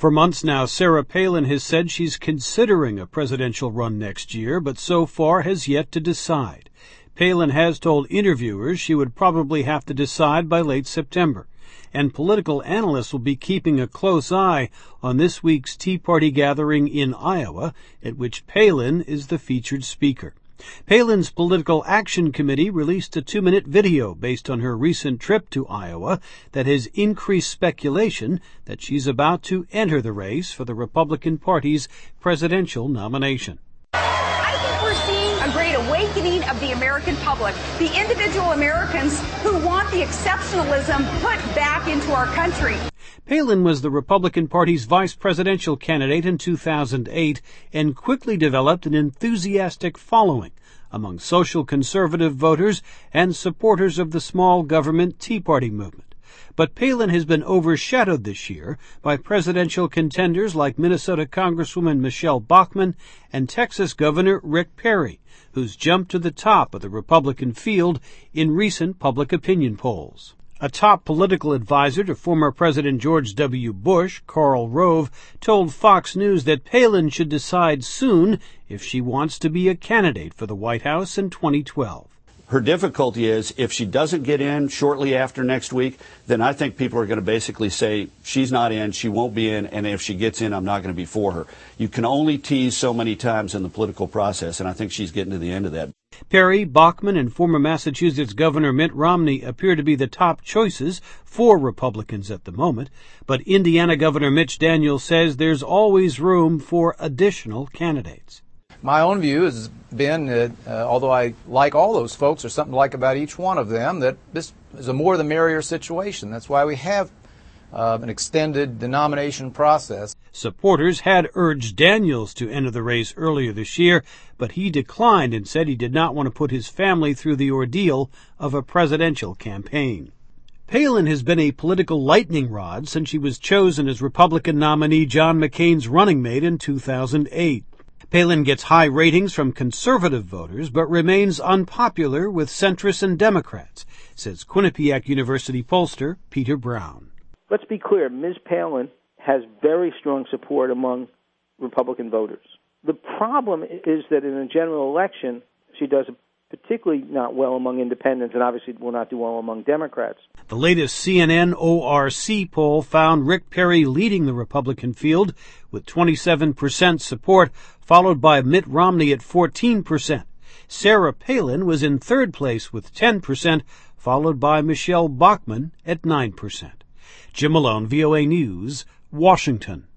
For months now, Sarah Palin has said she's considering a presidential run next year, but so far has yet to decide. Palin has told interviewers she would probably have to decide by late September, and political analysts will be keeping a close eye on this week's Tea Party gathering in Iowa, at which Palin is the featured speaker. Palin's Political Action Committee released a 2-minute video based on her recent trip to Iowa that has increased speculation that she's about to enter the race for the Republican Party's presidential nomination. I think we're seeing a great awakening of the American public, the individual Americans who want the exceptionalism put back into our country. Palin was the Republican Party's vice presidential candidate in 2008 and quickly developed an enthusiastic following among social conservative voters and supporters of the small government Tea Party movement. But Palin has been overshadowed this year by presidential contenders like Minnesota Congresswoman Michelle Bachmann and Texas Governor Rick Perry, who's jumped to the top of the Republican field in recent public opinion polls. A top political advisor to former President George W. Bush, Karl Rove, told Fox News that Palin should decide soon if she wants to be a candidate for the White House in 2012. Her difficulty is if she doesn't get in shortly after next week, then I think people are going to basically say she's not in, she won't be in, and if she gets in, I'm not going to be for her. You can only tease so many times in the political process, and I think she's getting to the end of that. Perry, Bachmann, and former Massachusetts Governor Mitt Romney appear to be the top choices for Republicans at the moment, but Indiana Governor Mitch Daniels says there's always room for additional candidates. My own view has been that, although I like all those folks, there's something to like about each one of them, that this is a more the merrier situation. That's why we have an extended nomination process. Supporters had urged Daniels to enter the race earlier this year, but he declined and said he did not want to put his family through the ordeal of a presidential campaign. Palin has been a political lightning rod since she was chosen as Republican nominee John McCain's running mate in 2008. Palin gets high ratings from conservative voters, but remains unpopular with centrists and Democrats, says Quinnipiac University pollster Peter Brown. Let's be clear, Ms. Palin has very strong support among Republican voters. The problem is that in a general election, she does particularly not well among independents and obviously will not do well among Democrats. The latest CNN ORC poll found Rick Perry leading the Republican field with 27% support, followed by Mitt Romney at 14%. Sarah Palin was in third place with 10%, followed by Michelle Bachmann at 9%. Jim Malone, VOA News, Washington.